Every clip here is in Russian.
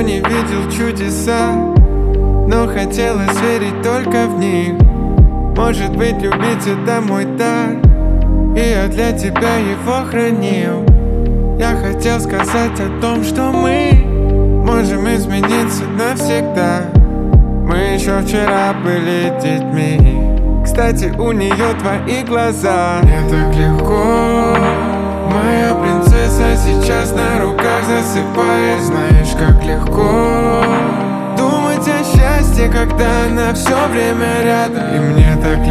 не видел чудеса, но хотелось верить только в них. Может быть, любить это мой дар, и я для тебя его хранил. Я хотел сказать о том, что мы можем измениться навсегда. Мы еще вчера были детьми. Кстати, у нее твои глаза. Мне так легко, моя принцесса сейчас на руках засыпает. Знаешь, как легко думать о счастье, когда она все время рядом. И мне так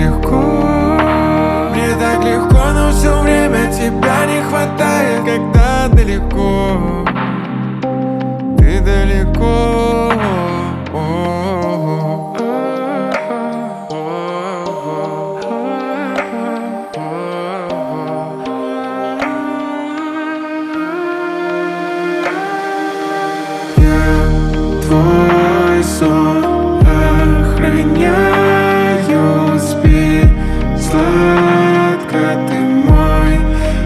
легко, но все время тебя не хватает. Когда далеко, ты далеко. Твой сон охраняю, спи сладко, ты мой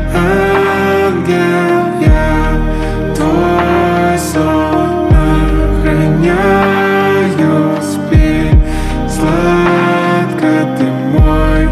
ангел. Я твой сон охраняю, спи сладко, ты мой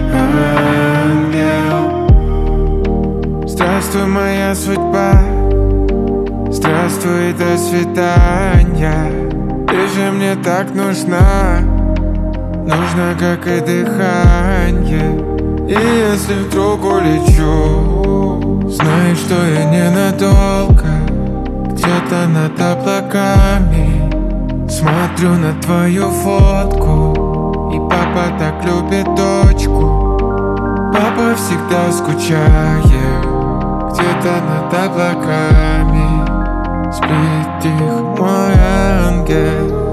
ангел. Здравствуй, моя судьба. Здравствуй, до свидания. Ты же мне так нужна, нужна, как и дыхание. И если вдруг улечу, знай, что я ненадолго. Где-то над облаками смотрю на твою фотку. И папа так любит дочку. Папа всегда скучает где-то над облаками. Спит тихо, мой ангел.